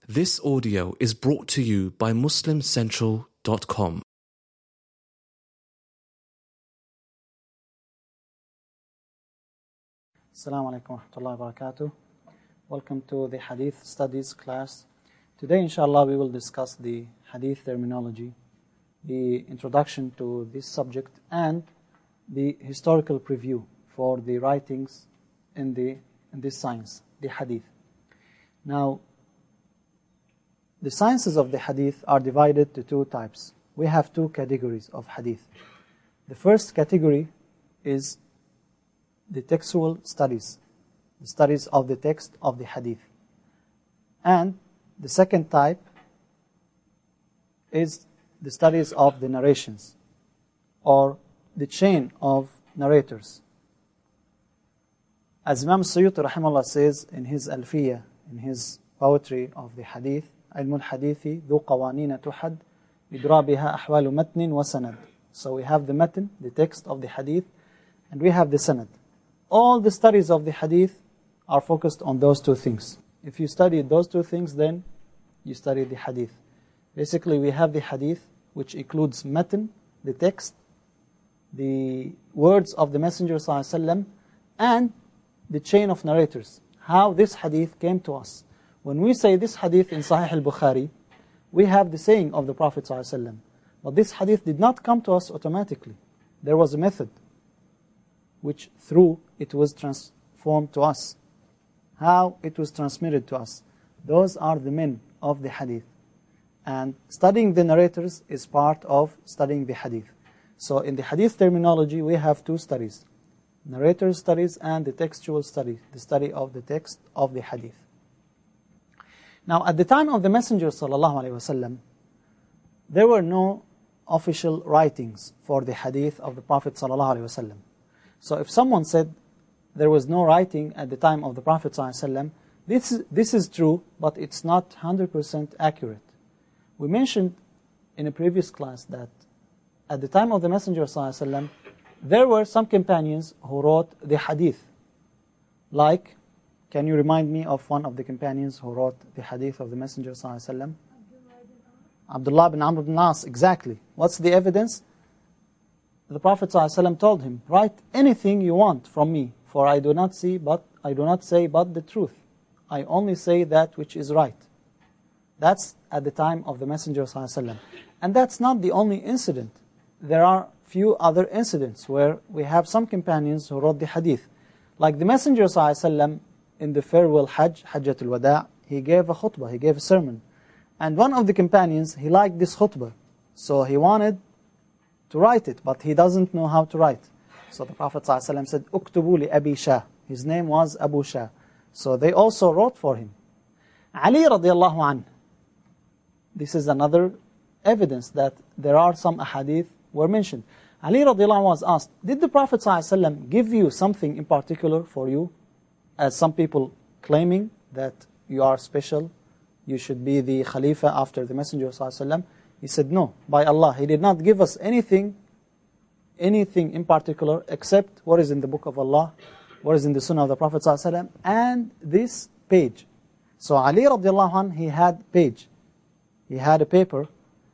This audio is brought to you by MuslimCentral.com. Assalamu alaikum wa rahmatullahi wa barakatuh. Welcome to the Hadith Studies class. Today, inshallah, we will discuss the Hadith terminology, the introduction to this subject, and the historical preview for the writings in this science, the Hadith. Now, the sciences of the Hadith are divided to two types. We have two categories of Hadith. The first category is the textual studies, the studies of the text of the Hadith. And the second type is the studies of the narrations, or the chain of narrators. As Imam Suyuti rahimahullah says in his Alfiyah, in his poetry of the Hadith, علم الحديث ذو قوانين تحد يدرى بها أحوال متن وسند. So we have the matn, the text of the Hadith, and we have the sanad. All the studies of the Hadith are focused on those two things. If you study those two things, then you study the Hadith. Basically, we have the Hadith, which includes matn, the text, the words of the Messenger ﷺ, and the chain of narrators, how this Hadith came to us. When we say this Hadith in Sahih al-Bukhari, we have the saying of the Prophet ﷺ. But this Hadith did not come to us automatically. There was a method which through it was transformed to us. How it was transmitted to us. Those are the men of the Hadith. And studying the narrators is part of studying the Hadith. So in the Hadith terminology, we have two studies. Narrator studies and the textual study, the study of the text of the Hadith. Now, at the time of the Messenger ﷺ, there were no official writings for the Hadith of the Prophet ﷺ. So if someone said there was no writing at the time of the Prophet ﷺ, this is true, but it's not 100% accurate. We mentioned in a previous class that at the time of the Messenger ﷺ, there were some companions who wrote the Hadith. Like, can you remind me of one of the companions who wrote the Hadith of the Messenger ﷺ? Abdullah bin Amr bin As, exactly. What's the evidence? The Prophet ﷺ told him, write anything you want from me, for I do not say but the truth. I only say that which is right. That's at the time of the Messenger ﷺ. And that's not the only incident. There are few other incidents where we have some companions who wrote the Hadith. Like the Messenger ﷺ in the farewell Hajj, Hajjatul Wada', he gave a khutbah, he gave a sermon. And one of the companions, he liked this khutbah. So he wanted to write it, but he doesn't know how to write. So the Prophet ﷺ said, "Uktubu li Abi Shah." His name was Abu Shah. So they also wrote for him. Ali radiallahu anh. This is another evidence that there are some ahadith were mentioned. Ali radiallahu anh was asked, did the Prophet ﷺ give you something in particular for you? As some people claiming that you are special, you should be the Khalifa after the Messenger ﷺ. He said, no, by Allah, He did not give us anything in particular except what is in the book of Allah, what is in the Sunnah of the Prophet ﷺ, and this page. So Ali radiallahu anh, he had page. He had a paper.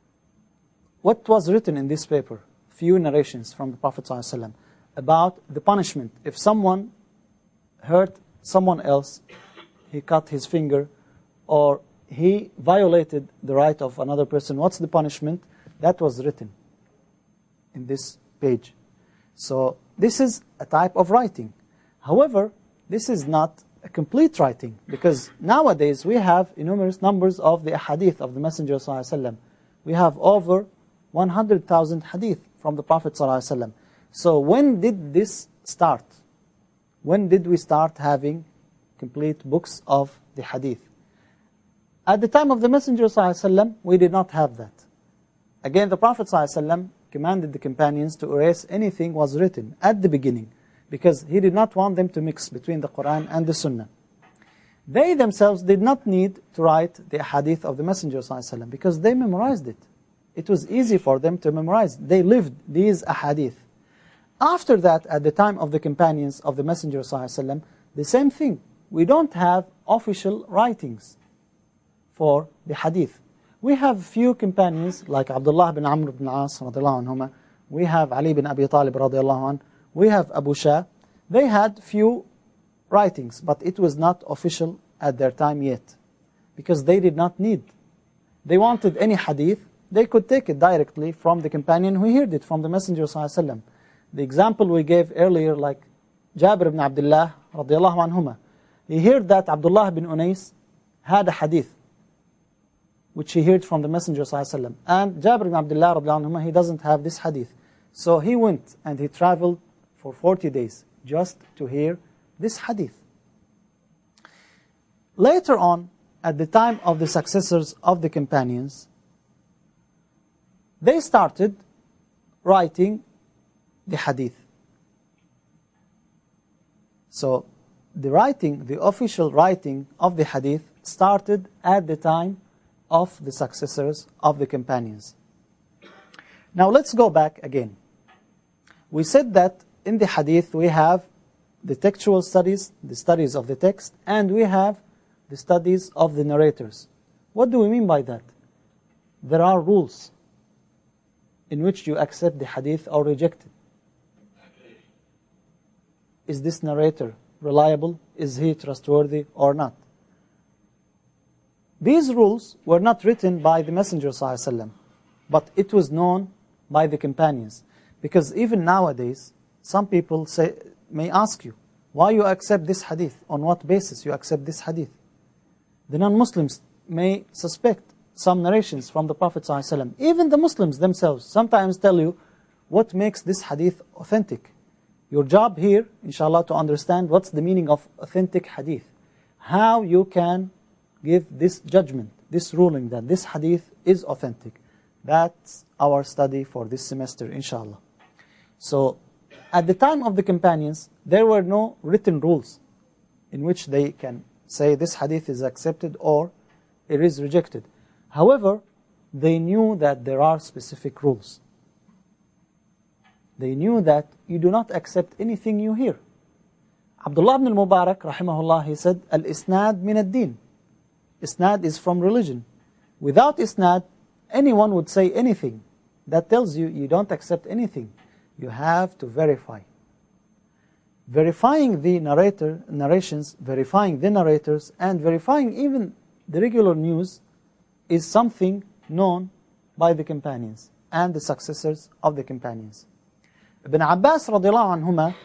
What was written in this paper? Few narrations from the Prophet ﷺ about the punishment. If someone hurt someone else, he cut his finger, or he violated the right of another person, what's the punishment? That was written in this page. So this is a type of writing. However, this is not a complete writing, because nowadays we have enormous numbers of the hadith of the Messenger ﷺ. We have over 100,000 hadith from the Prophet ﷺ. So when did this start? When did we start having complete books of the hadith? At the time of the Messenger ﷺ, we did not have that. Again, the Prophet ﷺ commanded the companions to erase anything was written at the beginning, because he did not want them to mix between the Quran and the Sunnah. They themselves did not need to write the hadith of the Messenger ﷺ, because they memorized it. It was easy for them to memorize. They lived these ahadith. After that, at the time of the companions of the Messenger ﷺ, the same thing. We don't have official writings for the hadith. We have few companions like Abdullah bin Amr bin As radiallahu anhuma. We have Ali bin Abi Talib radiallahu anh. We have Abu Shah. They had few writings, but it was not official at their time yet, because they did not need. They wanted any hadith, they could take it directly from the companion who heard it from the Messenger ﷺ. The example we gave earlier, like Jabir ibn Abdullah radiallahu anhuma, he heard that Abdullah bin Unais had a hadith which he heard from the Messenger ﷺ. And Jabir ibn Abdullah radiallahu anhuma, he doesn't have this hadith. So he went and he traveled for 40 days just to hear this hadith. Later on, at the time of the successors of the companions, they started writing the hadith. So the official writing of the hadith started at the time of the successors of the companions. Now let's go back again. We said that in the hadith we have the textual studies, the studies of the text, and we have the studies of the narrators. What do we mean by that? There are rules in which you accept the hadith or reject it. Is this narrator reliable? Is he trustworthy or not? These rules were not written by the Messenger ﷺ, but it was known by the companions. Because even nowadays, some people may ask you, why you accept this hadith? On what basis you accept this hadith? The non-Muslims may suspect some narrations from the Prophet ﷺ. Even the Muslims themselves sometimes tell you what makes this hadith authentic. Your job here, inshallah, to understand what's the meaning of authentic hadith. How you can give this judgment, this ruling that this hadith is authentic. That's our study for this semester, inshallah. So, at the time of the companions, there were no written rules in which they can say this hadith is accepted or it is rejected. However, they knew that there are specific rules. They knew that you do not accept anything you hear. Abdullah ibn al-Mubarak, rahimahullah, he said, Al-Isnad min ad-din. Isnad is from religion. Without Isnad, anyone would say anything. That tells you you don't accept anything. You have to verify. Verifying the narrations, verifying the narrators, and verifying even the regular news is something known by the companions and the successors of the companions. Ibn Abbas radiallahu anhuma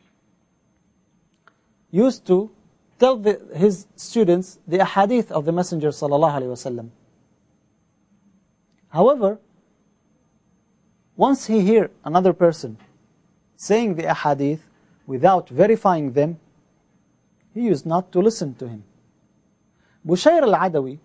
used to tell his students the ahadith of the Messenger sallallahu alaihi wasallam. However, once he heard another person saying the ahadith without verifying them, he used not to listen to him. Bushayr al-Adawi,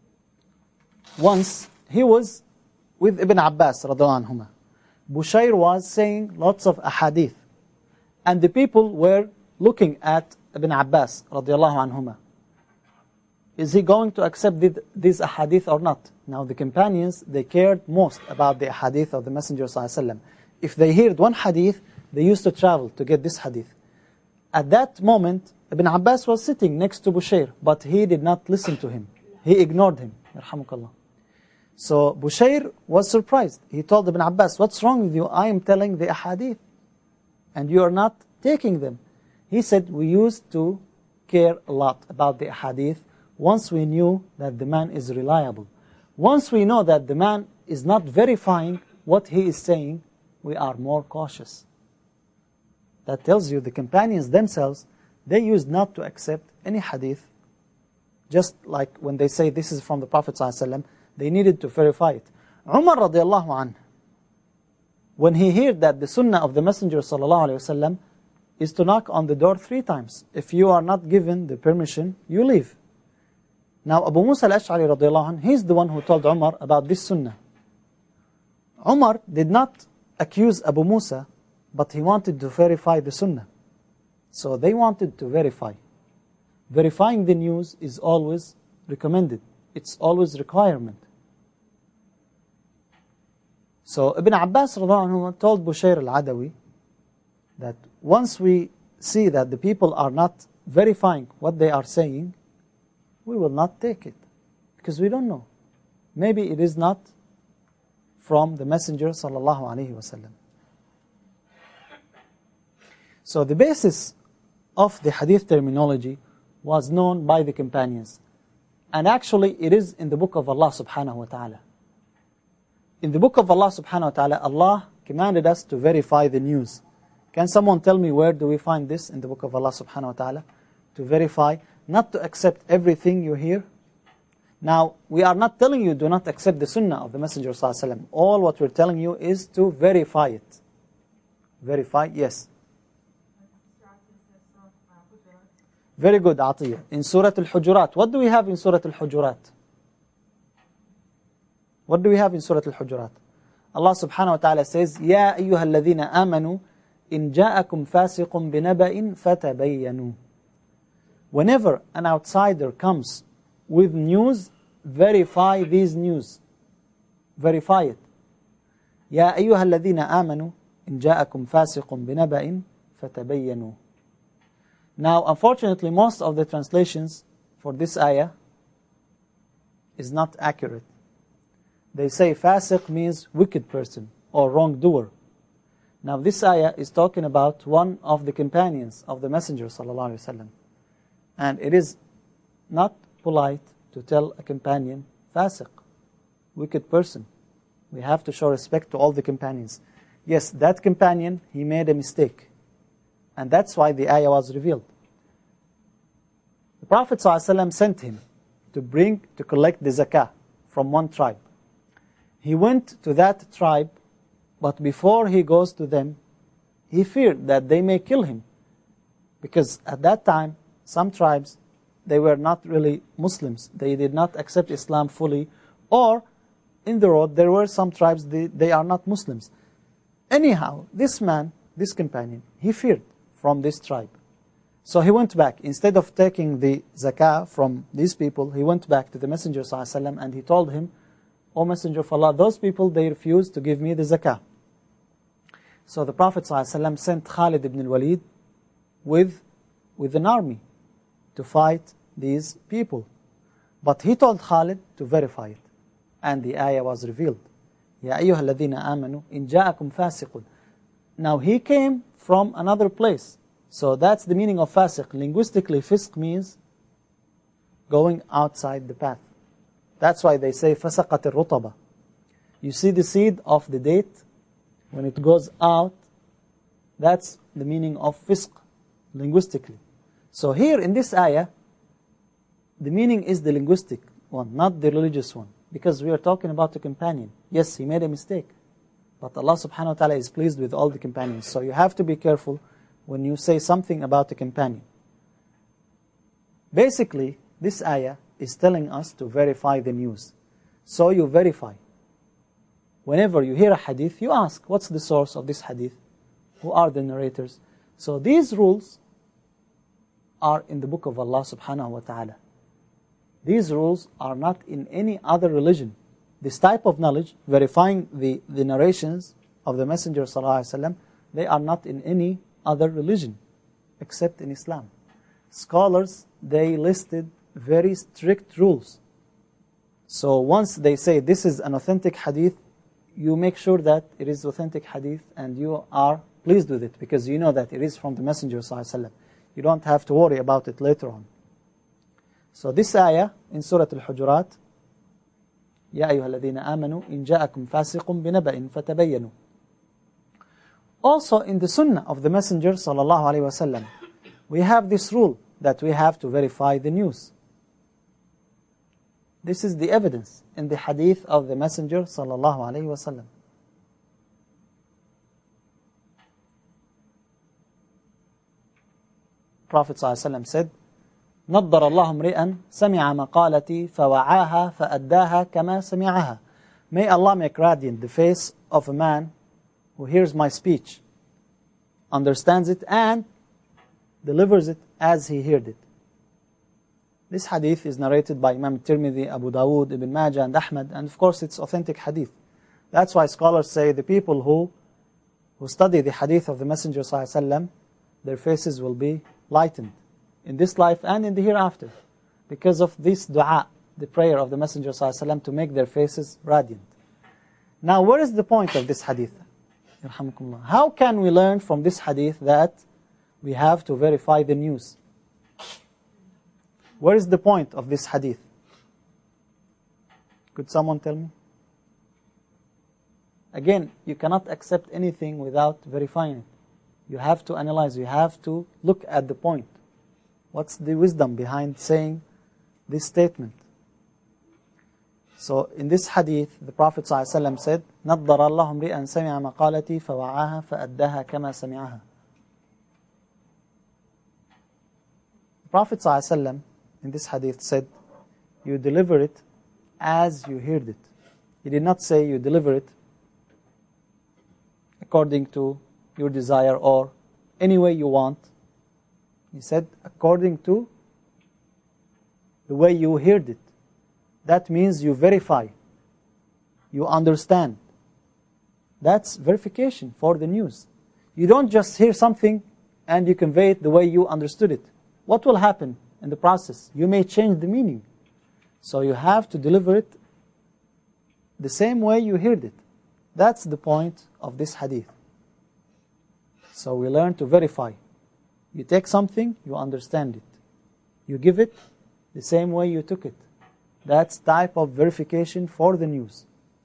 once he was with Ibn Abbas radiallahu anhuma. Bushayr was saying lots of ahadith, and the people were looking at Ibn Abbas radiallahu anhuma. Is he going to accept these ahadith or not? Now the companions, they cared most about the ahadith of the Messenger ﷺ. If they heard one hadith, they used to travel to get this hadith. At that moment, Ibn Abbas was sitting next to Bushayr, but he did not listen to him. He ignored him. Yarhamukallah. So Bushayr was surprised. He told Ibn Abbas, what's wrong with you? I am telling the ahadith, and you are not taking them. He said, we used to care a lot about the ahadith once we knew that the man is reliable. Once we know that the man is not verifying what he is saying, we are more cautious. That tells you the companions themselves, they used not to accept any hadith. Just like when they say this is from the Prophet ﷺ, they needed to verify it. Umar radiallahu anhu, when he heard that the sunnah of the Messenger ﷺ is to knock on the door 3 times. If you are not given the permission, you leave. Now Abu Musa al-Ash'ari radiallahu anhu, he's the one who told Umar about this sunnah. Umar did not accuse Abu Musa, but he wanted to verify the sunnah. So they wanted to verify. Verifying the news is always recommended. It's always requirement. So Ibn Abbas radiallahu anhu told Bushayr al-Adawi that once we see that the people are not verifying what they are saying, we will not take it. Because we don't know. Maybe it is not from the Messenger sallallahu alaihi wasallam. So the basis of the hadith terminology was known by the companions. And actually it is in the book of Allah subhanahu wa ta'ala. In the book of Allah subhanahu wa ta'ala, Allah commanded us to verify the news. Can someone tell me where do we find this in the book of Allah subhanahu wa ta'ala? To verify, not to accept everything you hear. Now, we are not telling you do not accept the sunnah of the Messenger sallallahu alaihi wasallam. All what we're telling you is to verify it. Verify, yes. Very good, Atiyah. In Surah Al-Hujurat, what do we have in Surah Al-Hujurat? What do we have in Surah Al-Hujurat? Allah subhanahu wa ta'ala says, يَا أَيُّهَا الَّذِينَ آمَنُوا إِنْ جَاءَكُمْ فَاسِقٌ بِنَبَإٍ فَتَبَيَّنُوا. Whenever an outsider comes with news, verify these news. Verify it. يَا أَيُّهَا الَّذِينَ آمَنُوا إِنْ جَاءَكُمْ فَاسِقٌ بِنَبَإٍ فَتَبَيَّنُوا. Now, unfortunately, most of the translations for this ayah is not accurate. They say fasiq means wicked person or wrongdoer. Now, this ayah is talking about one of the companions of the Messenger sallallahu alaihi wasallam. And it is not polite to tell a companion fasiq, wicked person. We have to show respect to all the companions. Yes, that companion, he made a mistake. And that's why the ayah was revealed. The Prophet ﷺ sent him to collect the zakah from one tribe. He went to that tribe, but before he goes to them, he feared that they may kill him. Because at that time, some tribes, they were not really Muslims. They did not accept Islam fully. Or, in the road, there were some tribes, they are not Muslims. Anyhow, this man, this companion, he feared from this tribe. So he went back. Instead of taking the zakah from these people, he went back to the Messenger ﷺ and he told him, O Messenger of Allah, those people, they refused to give me the zakah. So the Prophet ﷺ sent Khalid ibn al-Walid with an army to fight these people. But he told Khalid to verify it. And the ayah was revealed. Ya ayyuha alladhina amanu in ja'akum fasiqun. Now he came from another place. So that's the meaning of fasiq. Linguistically, fisq means going outside the path. That's why they say fasaqat al-rutaba. You see the seed of the date, when it goes out, that's the meaning of fisq, linguistically. So here in this ayah, the meaning is the linguistic one, not the religious one. Because we are talking about a companion. Yes, he made a mistake. But Allah subhanahu wa ta'ala is pleased with all the companions. So you have to be careful when you say something about a companion. Basically, this ayah is telling us to verify the news. So you verify. Whenever you hear a hadith, you ask, what's the source of this hadith? Who are the narrators? So these rules are in the book of Allah subhanahu wa ta'ala. These rules are not in any other religion. This type of knowledge, verifying the narrations of the Messenger sallallahu alaihi wasallam, they are not in any other religion except in Islam. Scholars, they listed very strict rules. So once they say this is an authentic hadith, you make sure that it is authentic hadith and you are pleased with it because you know that it is from the Messenger sallallahu alaihi wasallam. You don't have to worry about it later on. So this ayah in Surah Al-Hujurat, يَا أَيُّهَا الَّذِينَ آمَنُوا إِنْ جَاءَكُمْ فَاسِقٌ بِنَبَإٍ فَتَبَيَّنُوا. Also in the Sunnah of the Messenger sallallahu alaihi wasallam, we have this rule that we have to verify the news. This is the evidence in the hadith of the Messenger sallallahu alaihi wasallam. Prophet sallallahu alaihi wasallam said, نَضَّرَ اللَّهُ امْرِئًا سَمِعَ مَقَالَتِي فَوَعَاهَا فَأَدَّاهَا كَمَا سَمِعَهَا. May Allah make radiant the face of a man who hears my speech, understands it, and delivers it as he heard it. This hadith is narrated by Imam Tirmidhi, Abu Dawood, Ibn Majah, and Ahmad, and of course it's authentic hadith. That's why scholars say the people who study the hadith of the Messenger ﷺ, their faces will be lightened in this life and in the hereafter because of this dua the prayer of the Messenger ﷺ to make their faces radiant. Now, where is the point of this hadith? How can we learn from this hadith that we have to verify the news? Where is the point of this hadith? Could someone tell me? Again, you cannot accept anything without verifying it. You have to analyze, you have to look at the point. What's the wisdom behind saying this statement? So in this hadith, the Prophet ﷺ said, نَضَّرَ اللَّهُ امْرِئًا سَمِعَ مَقَالَتِي فَوَعَاهَا فَأَدَّاهَا كَمَا سَمِعَهَا. The Prophet ﷺ in this hadith said, you deliver it as you heard it. He did not say you deliver it according to your desire or any way you want. He said according to the way you heard it. That means you verify, you understand. That's verification for the news. You don't just hear something and you convey it the way you understood it. What will happen in the process? You may change the meaning. So you have to deliver it the same way you heard it. That's the point of this hadith. So we learn to verify. You take something, you understand it. You give it the same way you took it. That's type of verification for the news.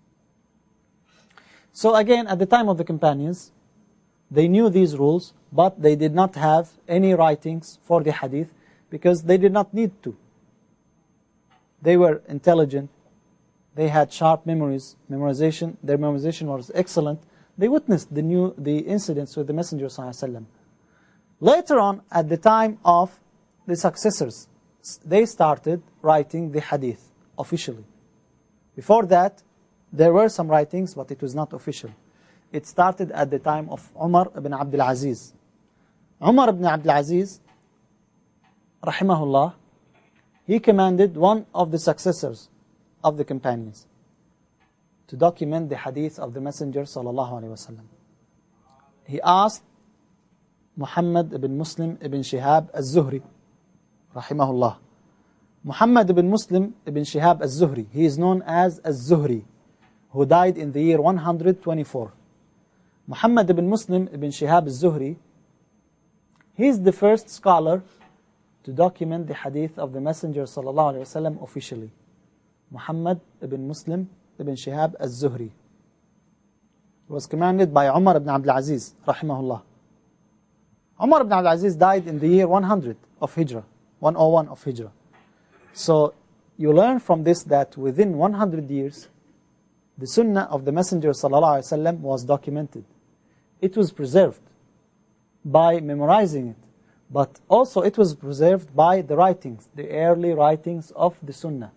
So again, at the time of the companions, they knew these rules, but they did not have any writings for the hadith because they did not need to. They were intelligent. They had sharp memories. Their memorization was excellent. They witnessed the incidents with the Messenger ﷺ. Later on, at the time of the successors, they started writing the hadith officially. Before that, there were some writings, but it was not official. It started at the time of Umar ibn Abdul Aziz. Umar ibn Abdul Aziz, rahimahullah, he commanded one of the successors of the companions to document the hadith of the Messenger sallallahu alaihi wasallam. He asked Muhammad ibn Muslim ibn Shihab al-Zuhri, rahimahullah. Muhammad ibn Muslim ibn Shihab al-Zuhri, he is known as al-Zuhri, who died in the year 124. Muhammad ibn Muslim ibn Shihab al-Zuhri, he is the first scholar to document the hadith of the Messenger sallallahu alaihi wasallam officially. Muhammad ibn Muslim ibn Shihab al-Zuhri was commanded by Umar ibn Abdul Aziz, rahimahullah. Umar ibn Abdul Aziz died in the year 100 of Hijrah, 101 of Hijrah. So you learn from this that within 100 years, the sunnah of the Messenger sallallahu alaihi wasallam was documented. It was preserved by memorizing it, but also it was preserved by the writings, the early writings of the sunnah.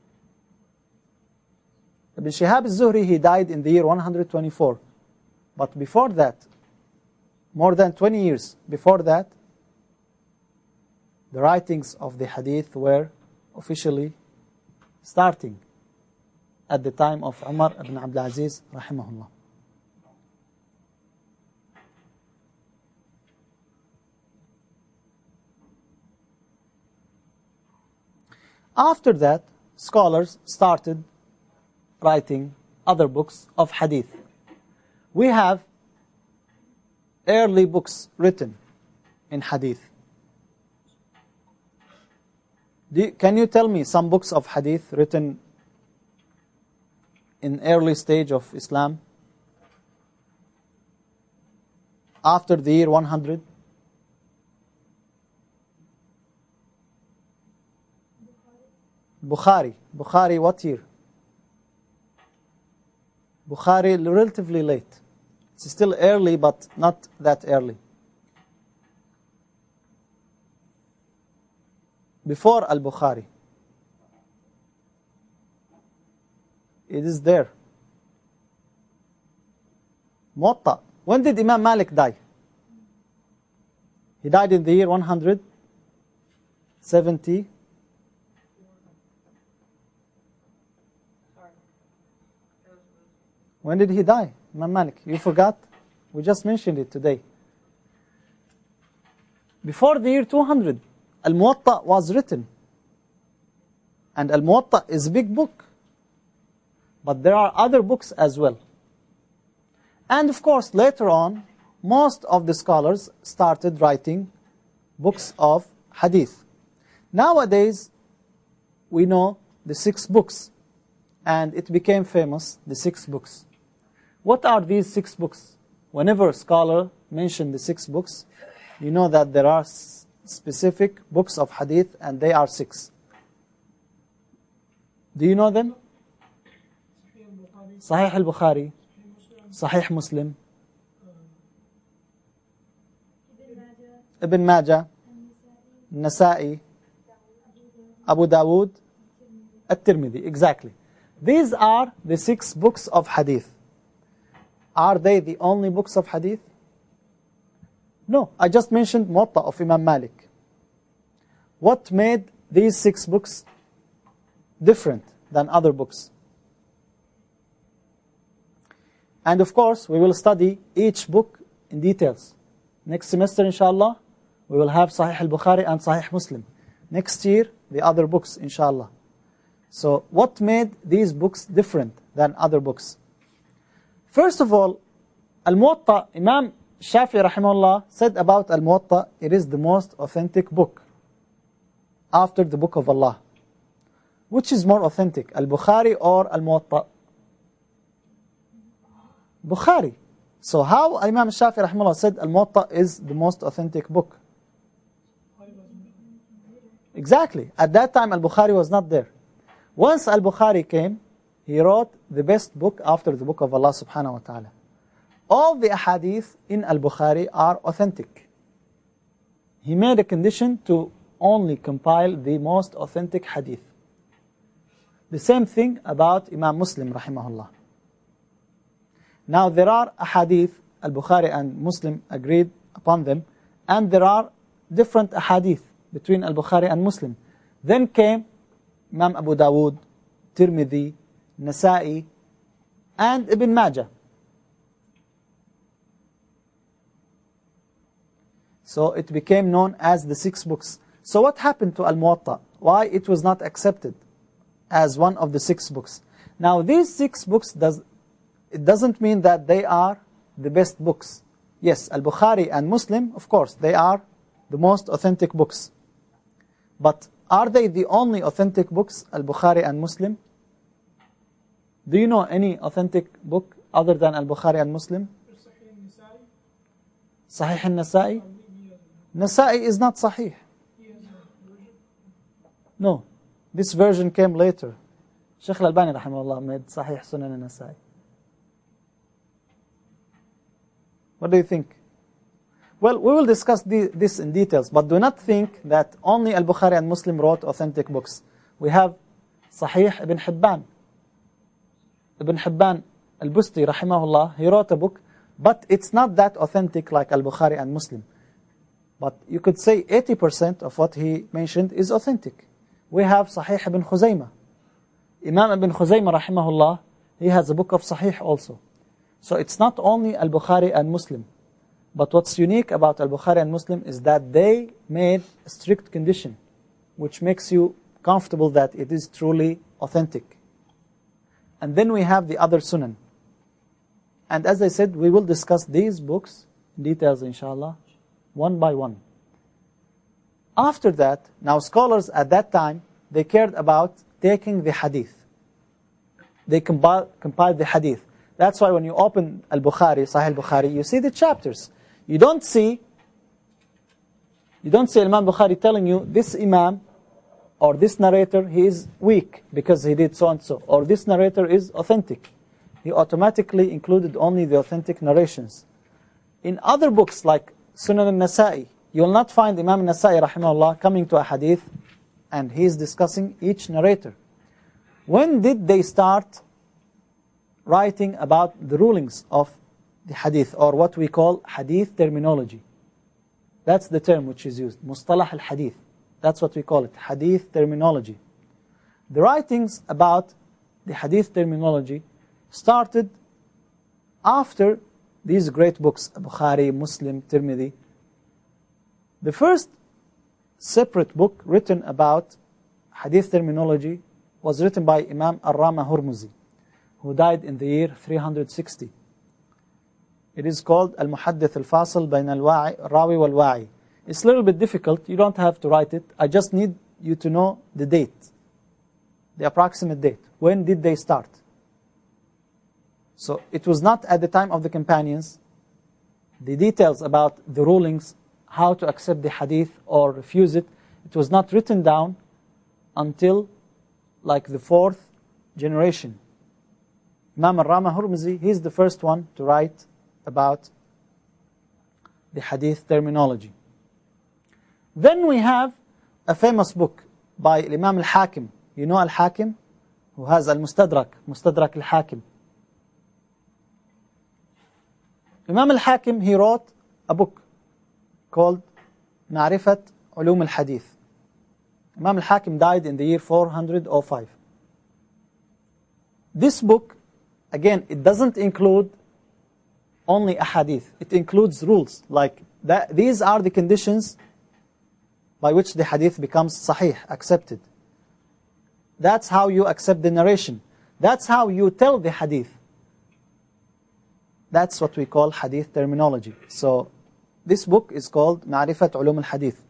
Ibn Shihab al-Zuhri, he died in the year 124. But before that, more than 20 years before that, the writings of the hadith were officially starting at the time of Umar ibn Abdul Aziz, rahimahullah. After that, scholars started writing other books of hadith. We have early books written in hadith. Can you tell me some books of hadith written in early stage of Islam? After the year 100? Bukhari. Bukhari, what year? Bukhari, relatively late. It's still early, but not that early. Before Al-Bukhari. It is there. Muwatta. When did Imam Malik die? He died in the year 170. When did he die? Imam Malik. You forgot? We just mentioned it today. Before the year 200, Al-Muwatta was written. And Al-Muwatta is a big book. But there are other books as well. And of course, later on, most of the scholars started writing books of hadith. Nowadays, we know the 6 books. And it became famous, the 6 books. What are these 6 books? Whenever a scholar mentions the 6 books, you know that there are specific books of hadith and they are 6. Do you know them? Sahih al-Bukhari, Sahih Muslim, Ibn Majah, Nasa'i, Abu Dawood, At-Tirmidhi. Exactly. These are the 6 books of hadith. Are they the only books of hadith? No, I just mentioned Muwatta of Imam Malik. What made these 6 books different than other books? And of course, we will study each book in details. Next semester, inshallah, we will have Sahih al-Bukhari and Sahih Muslim. Next year, the other books, inshallah. So, what made these books different than other books? First of all, Al-Muwatta, Imam Shafi'i rahimahullah said about Al-Muwatta, it is the most authentic book after the Book of Allah. Which is more authentic, Al-Bukhari or Al-Muwatta? Bukhari. So how Imam Shafi'i rahimahullah said Al-Muwatta is the most authentic book? Exactly. At that time, Al-Bukhari was not there. Once Al-Bukhari came, he wrote the best book after the Book of Allah subhanahu wa ta'ala. All the ahadith in Al-Bukhari are authentic. He made a condition to only compile the most authentic hadith. The same thing about Imam Muslim rahimahullah. Now there are ahadith, Al-Bukhari and Muslim agreed upon them, and there are different ahadith between Al-Bukhari and Muslim. Then came Imam Abu Dawood, Tirmidhi, Nasa'i, and Ibn Majah. So it became known as the 6 books. So what happened to Al-Muwatta? Why it was not accepted as one of the 6 books? Now these 6 books, it doesn't mean that they are the best books. Yes, Al-Bukhari and Muslim, of course, they are the most authentic books. But are they the only authentic books, Al-Bukhari and Muslim? Do you know any authentic book other than Al-Bukhari and Muslim? Sahih al-Nasa'i? Nasa'i is not Sahih. No, this version came later. Shaykh al-Albani rahimahullah made Sahih Sunan al-Nasa'i. What do you think? Well, we will discuss this in details, but do not think that only Al-Bukhari and Muslim wrote authentic books. We have Sahih Ibn Hibban. Ibn Hibban al-Busti rahimahullah, he wrote a book, but it's not that authentic like Al-Bukhari and Muslim. But you could say 80% of what he mentioned is authentic. We have Sahih Ibn Khuzaymah. Imam Ibn Khuzaymah rahimahullah, he has a book of Sahih also. So it's not only Al-Bukhari and Muslim. But what's unique about Al-Bukhari and Muslim is that they made a strict condition, which makes you comfortable that it is truly authentic. And then we have the other Sunan. And as I said, we will discuss these books in details, inshallah, one by one. After that, now scholars at that time, they cared about taking the hadith. They compiled the hadith. That's why when you open Al-Bukhari, Sahih al-Bukhari, you see the chapters. You don't see Imam Bukhari telling you, this Imam or this narrator, he is weak because he did so and so, or this narrator is authentic. He automatically included only the authentic narrations. In other books like Sunan al-Nasa'i, you will not find Imam al-Nasa'i rahimahullah coming to a hadith and he is discussing each narrator. When did they start writing about the rulings of the hadith, or what we call hadith terminology? That's the term which is used, Mustalah al-Hadith. That's what we call it, hadith terminology. The writings about the hadith terminology started after these great books, Bukhari, Muslim, Tirmidhi. The first separate book written about hadith terminology was written by Imam Ar-Rama Hurmuzi, who died in the year 360. It is called Al-Muhaddith Al-Fasil Bayn Al-Rawi Wal-Wa'i. It's a little bit difficult. You don't have to write it. I just need you to know the date, the approximate date. When did they start? So it was not at the time of the companions. The details about the rulings, how to accept the hadith or refuse it, it was not written down until like the 4th generation. Imam Ar-Rama Hurmuzi, he's the first one to write about the hadith terminology. Then we have a famous book by Imam Al-Hakim. You know Al-Hakim, who has Al-Mustadrak, Mustadrak Al-Hakim. Imam Al-Hakim, he wrote a book called Ma'rifat Ulum Al-Hadith. Imam Al-Hakim died in the year 405. This book, again, it doesn't include only a hadith. It includes rules like that. These are the conditions by which the hadith becomes sahih, accepted. That's how you accept the narration. That's how you tell the hadith. That's what we call hadith terminology. So this book is called Ma'rifat Ulum al-Hadith.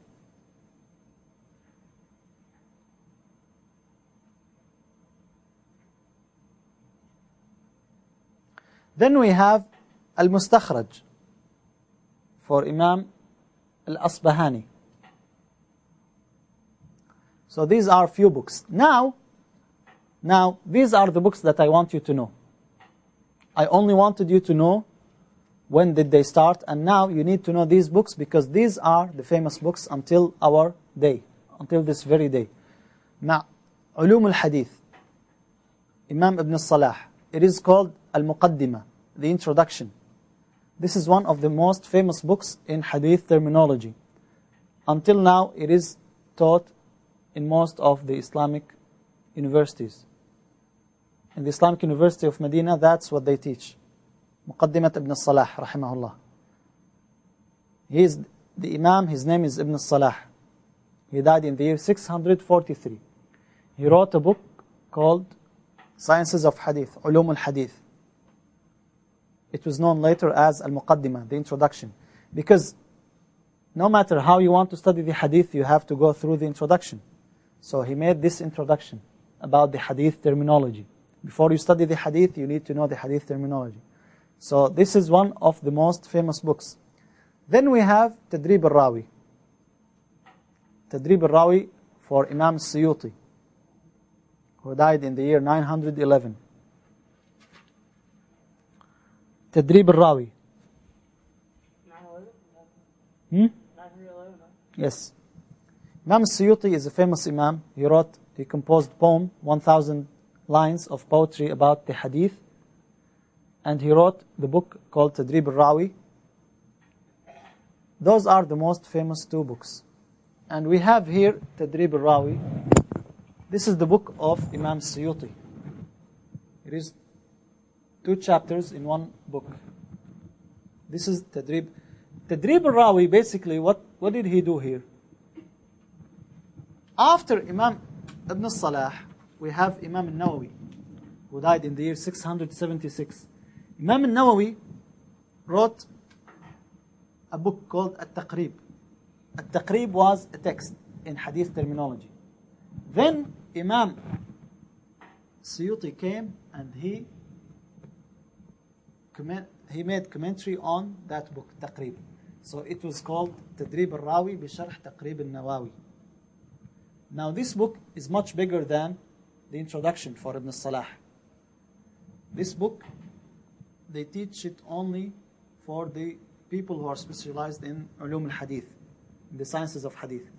Then we have Al-Mustakhraj for Imam Al-Asbahani. So these are few books. Now, these are the books that I want you to know. I only wanted you to know when did they start, and now you need to know these books because these are the famous books until our day, until this very day. Now, Ulum al-Hadith, Imam Ibn Salah. It is called Al-Muqaddimah, the introduction. This is one of the most famous books in hadith terminology. Until now, it is taught in most of the Islamic universities. In the Islamic University of Medina, that's what they teach. Muqaddimat Ibn Salah, rahimahullah. He is the Imam, his name is Ibn Salah. He died in the year 643. He wrote a book called Sciences of Hadith, Ulum al-Hadith. It was known later as Al-Muqaddimah, the introduction. Because no matter how you want to study the hadith, you have to go through the introduction. So he made this introduction about the hadith terminology. Before you study the hadith, you need to know the hadith terminology. So this is one of the most famous books. Then we have Tadrib al-Rawi. Tadrib al-Rawi for Imam Suyuti, who died in the year 911. Tadrib al-Rawi. Yes. Imam Suyuti is a famous Imam. He composed poem, 1,000 lines of poetry about the hadith. And he wrote the book called Tadrib al-Rawi. Those are the most famous two books. And we have here Tadrib al-Rawi. This is the book of Imam Suyuti. It is 2 chapters in one book. This is Tadrib. Tadrib al-Rawi, basically, what did he do here? After Imam Ibn Salah, we have Imam al-Nawawi, who died in the year 676. Imam al-Nawawi wrote a book called At-Taqrib. At-Taqrib was a text in hadith terminology. Then Imam Suyuti came and he made commentary on that book, Taqrib. So it was called Tadrib al-Rawi bi-Sharh Taqrib al-Nawawi. Now this book is much bigger than the introduction for Ibn Salah. This book, they teach it only for the people who are specialized in Ulum al-Hadith, in the sciences of Hadith.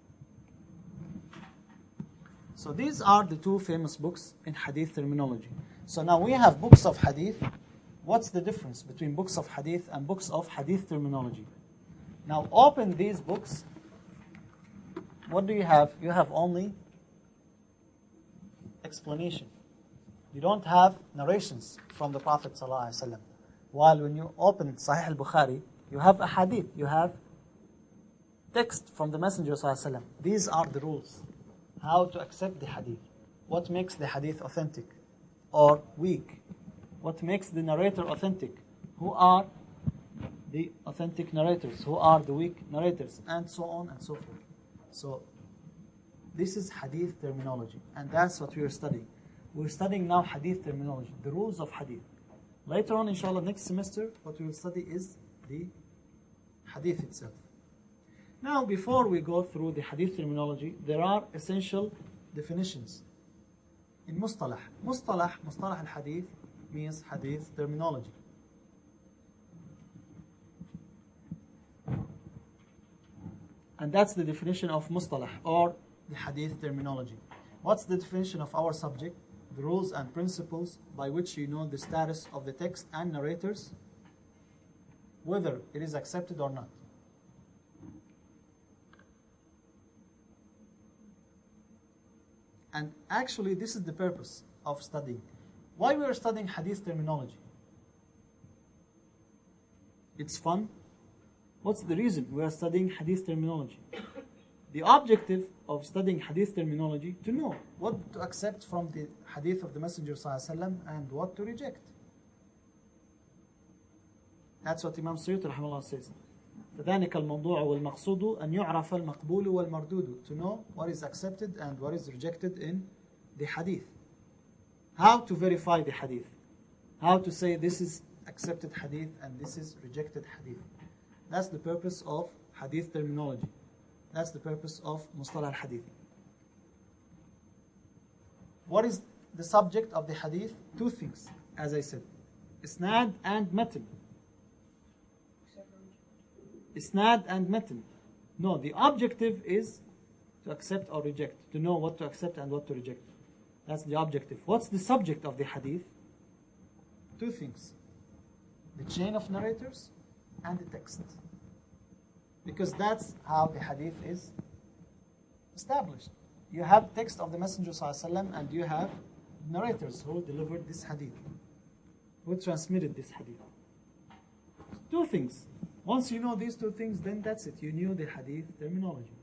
So these are the 2 famous books in Hadith terminology. So now we have books of Hadith. What's the difference between books of Hadith and books of Hadith terminology? Now open these books. What do you have? You have only explanation. You don't have narrations from the Prophet ﷺ. While when you open Sahih al-Bukhari, you have a hadith, you have text from the Messenger ﷺ. These are the rules. how to accept the hadith. What makes the hadith authentic or weak? What makes the narrator authentic? Who are the authentic narrators? Who are the weak narrators? And so on and so forth. So this is hadith terminology, and that's what we are studying. We're studying now hadith terminology, the rules of hadith. Later on, inshallah, next semester, what we will study is the hadith itself. Now, before we go through the hadith terminology, there are essential definitions. In mustalah al-hadith means hadith terminology. And that's the definition of mustalah, or the hadith terminology. What's the definition of our subject? The rules and principles by which you know the status of the text and narrators, whether it is accepted or not. And actually, this is the purpose of studying. Why we are studying hadith terminology? It's fun. What's the reason we are studying hadith terminology? The objective of studying hadith terminology, to know what to accept from the hadith of the Messenger ﷺ and what to reject. That's what Imam Suyuti rahimahullah says. فذلك الموضوع والمقصود أن يعرف المقبول والمردود. To know what is accepted and what is rejected in the hadith. How to verify the hadith. How to say this is accepted hadith and this is rejected hadith. That's the purpose of hadith terminology. That's the purpose of mustalah al-hadith. What is the subject of the hadith? Two things, as I said. Isnad and matan. Isnad and matan. No, the objective is to accept or reject, to know what to accept and what to reject. That's the objective. What's the subject of the hadith? Two things. The chain of narrators and the text. Because that's how the hadith is established. You have text of the Messenger ﷺ and you have narrators who delivered this hadith, who transmitted this hadith. Two things. Once you know these two things, then that's it. You knew the hadith terminology.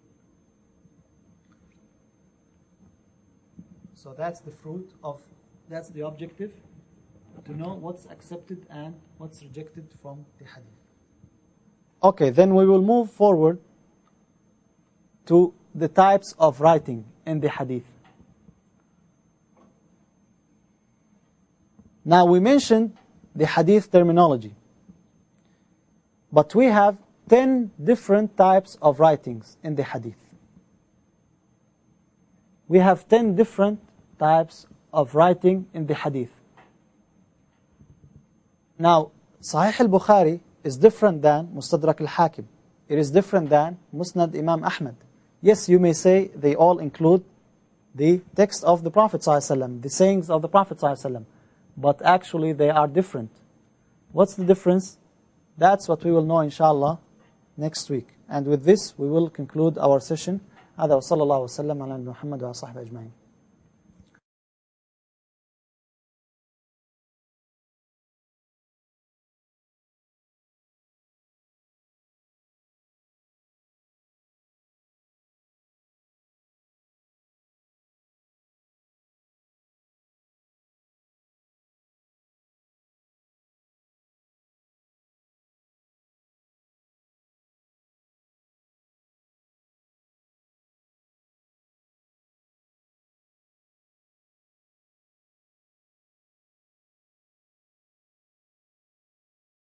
So that's the fruit of, that's the objective, to know what's accepted and what's rejected from the hadith. Okay, then we will move forward to the types of writing in the hadith. Now we mentioned the hadith terminology, but we have 10 different types of writings in the hadith. We have 10 different types of writing in the hadith. Now, Sahih al-Bukhari is different than Mustadrak al-Hakim. It is different than Musnad Imam Ahmad. Yes, you may say they all include the text of the Prophet ﷺ, the sayings of the Prophet ﷺ, but actually they are different. What's the difference? That's what we will know, inshallah, next week. And with this, we will conclude our session. هذا وصلى الله وسلم على محمد وصحبه أجمعين.